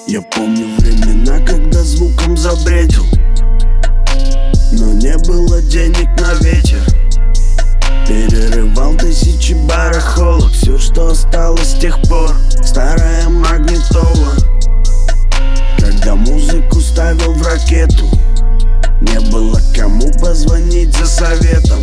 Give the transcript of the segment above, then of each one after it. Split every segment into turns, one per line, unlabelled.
Я помню времена, когда звуком забредил, но не было денег на ветер. Перерывал тысячи барахолок, все, что осталось с тех пор, старая магнитола. Когда музыку ставил в ракету, не было кому позвонить за советом.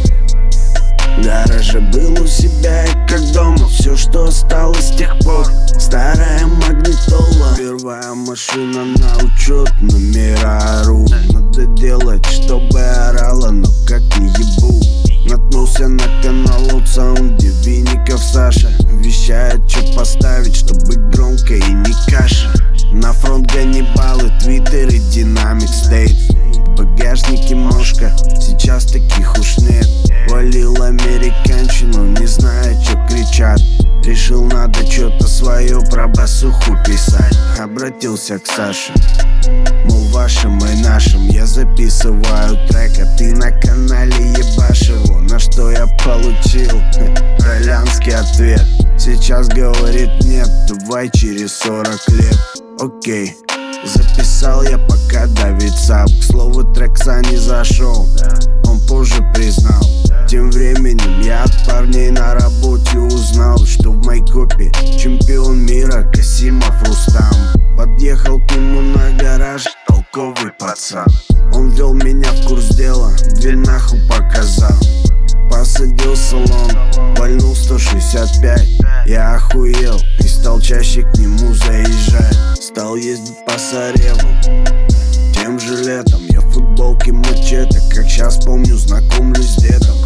В гараже был у себя и как дома, все, что осталось с тех пор, старая магнитола. Первая машина на учет, номера ору. Надо делать, чтобы орала, но как не ебу. Наткнулся на канал Loud Sound, где Винников Саша вещает, что поставить, чтобы громко и не каша. На фронт ганнибалы, твиттер и динамик стейт. В багажнике мошка, сейчас таких уж нет. Валил американщину, не зная, что кричат. Решил, надо что-то свое про басуху писать. Обратился к Саше, мол, вашим и нашим я записываю трек, а ты на канале ебашь его. На что я получил итальянский ответ. Сейчас говорит нет, давай через 40 лет. Окей, записал я пока Давид Сап. К слову, трек не зашел, он позже признал. Тем временем я от парней на работе узнал, что в майкопе чемпион мира Касимов Рустам. Подъехал к нему на гараж, толковый пацан. Он вел меня в курс дела, дверь нахуй показал. Посадил в салон, вальнул 165. Я охуел и стал чаще к нему заезжать. Стал ездить по Сареву тем же летом. Я в футболке мачете, как сейчас помню, знакомлюсь с дедом.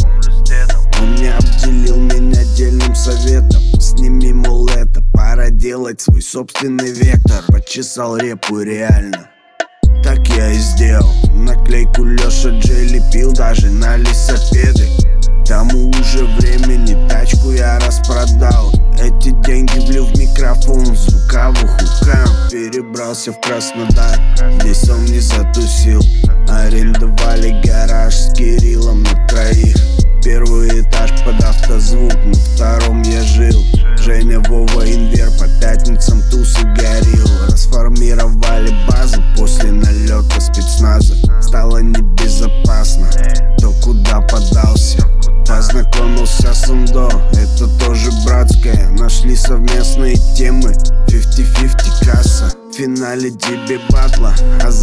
Он не обделил меня дельным советом. Сними, мол, это, пора делать свой собственный вектор. Почесал репу реально, так я и сделал. Наклейку Леша Джей лепил даже на лесопеды. Тому уже времени тачку я распродал. Эти деньги влил в микрофон, звуковуху кам. Перебрался в Краснодар, здесь он не затусил. Арендовали гараж с Кириллом на троих. Первый этаж под автозвук, на втором я жил. Женя, Вова, Инвер, по пятницам тусы горил. Расформировали базу после налета спецназа. Стало небезопасно, то куда подался. Познакомился с Ундо, это тоже братская. Нашли совместные темы, 50-50 касса. В финале DB батла,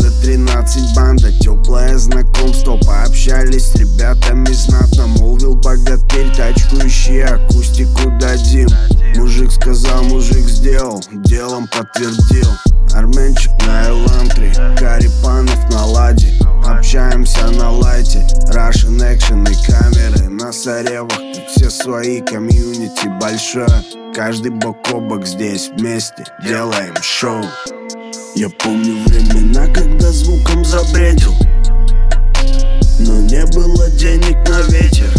АЗ-13 банда. Теплое знакомство, пообщались с ребятами знатно. Молвил богатырь, тачку ищи, акустику дадим. Мужик сказал, мужик сделал, делом подтвердил. Арменчик на Элантре, Карипанов на ладе. Общаемся на лайте, Russian Action и камеры. На Саревах тут все свои, комьюнити большое. Каждый бок о бок здесь вместе делаем шоу. Я помню времена, когда звуком забредил, но не было денег на ветер.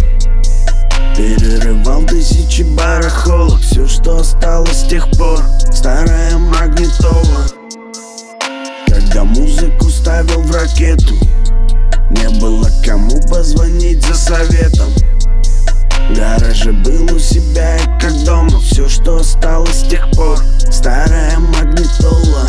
Перерывал тысячи барахолок, все, что осталось с тех пор, старая магнитола. Когда музыку ставил в ракету, не было кому позвонить за советом. В гараже был у себя и как дома, все, что осталось с тех пор, старая магнитола.